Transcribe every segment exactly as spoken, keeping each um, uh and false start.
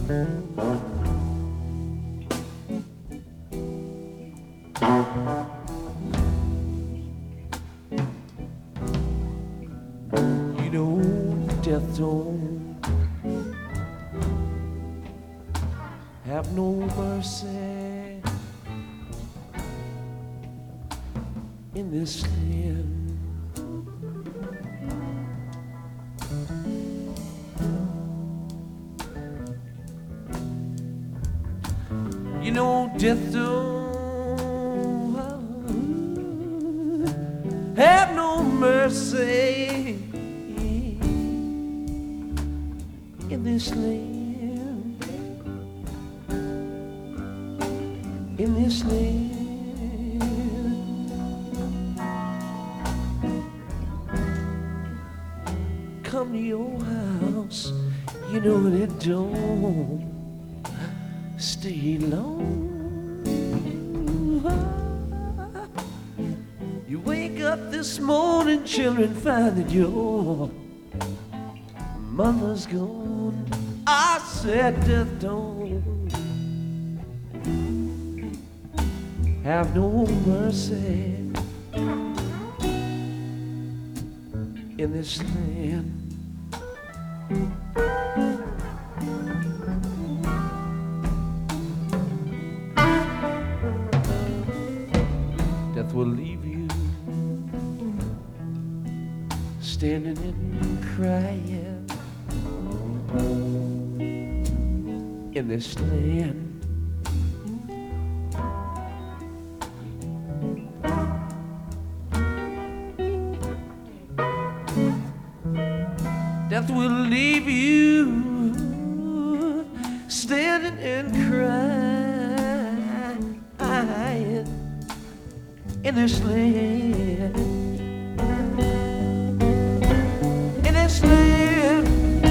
You know, death don't have no mercy in this land. You know, death don't have no mercy in this land, in this land. Come to your house, you know it don't stay long. You wake up this morning, children, find that your mother's gone. I said death don't have no mercy in this land. Death will leave you standing and crying in this land. Death will leave you standing and crying in this land, in this land.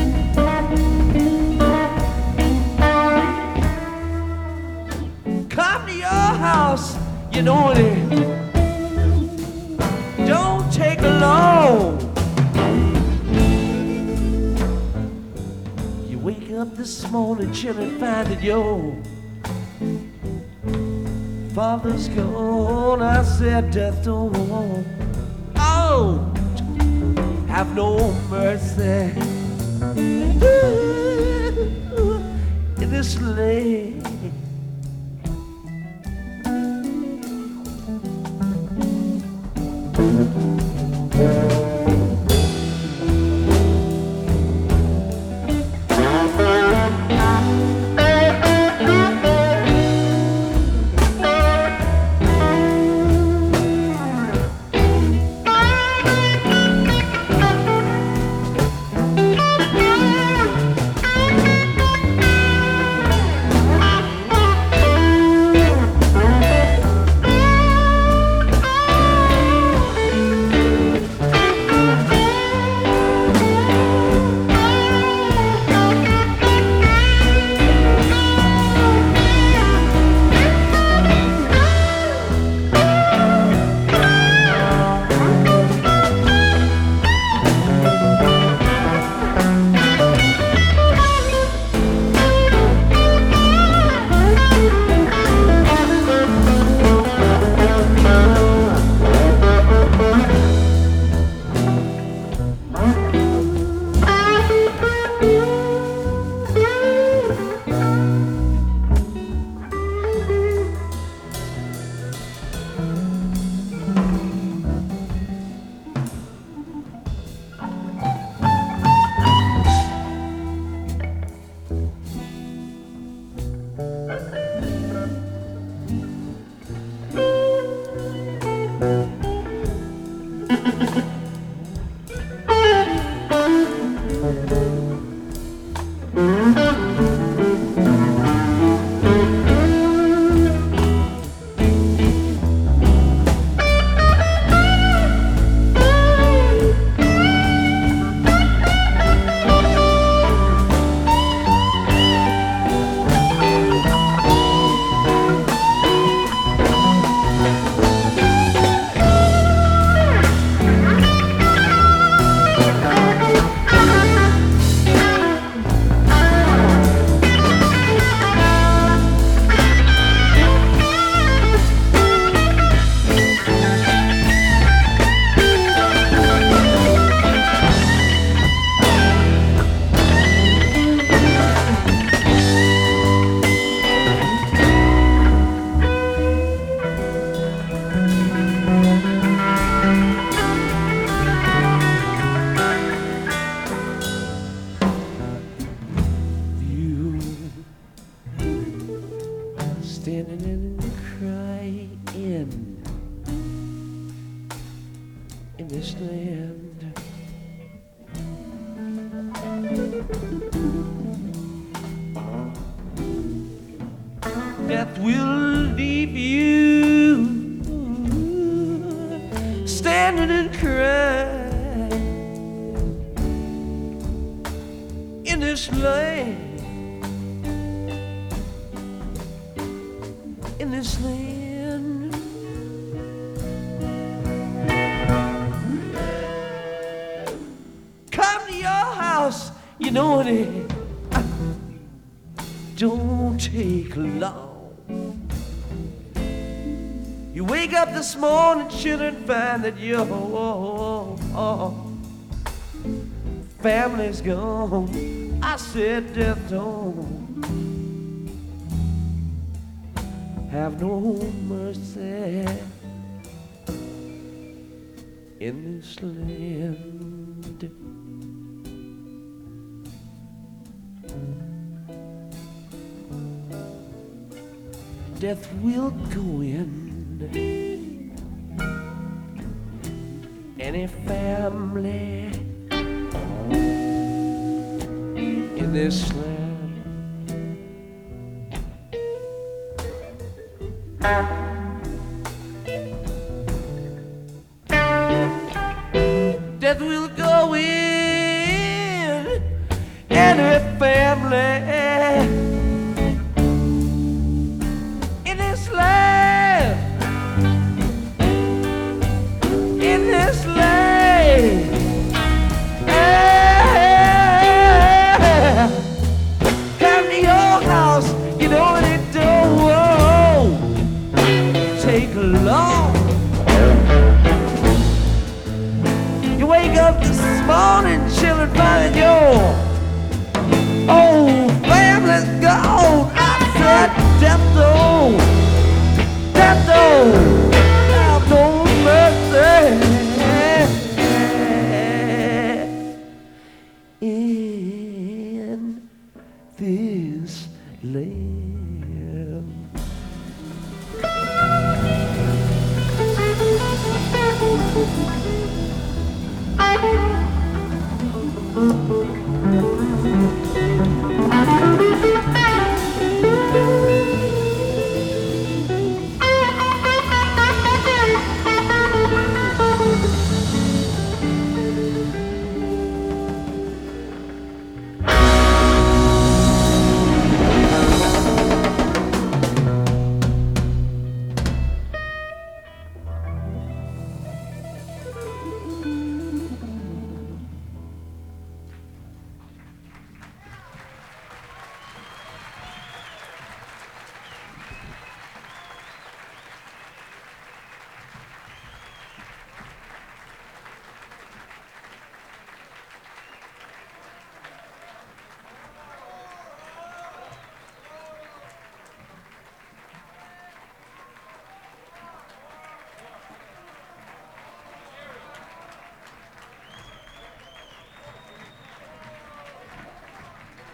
Come to your house, you know it don't take long. You wake up this morning, children, find that your father's gone. I said death don't oh, have no mercy in this land. death will leave you standing and crying in this land. In this land, come to your house, you know it don't take long. You wake up this morning, children, find that your family's gone. I said death don't have no mercy in this land. Death will go in any family in this land. Death will go in any family in this land, in this land. Yeah. Come to your house, you know it don't take long. You wake up this morning, children, find your old family's gone. I said, death don't, death don't have no mercy in this land.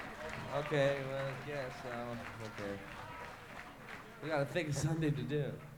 Okay, well, yes, uh, okay. We gotta think of something to do.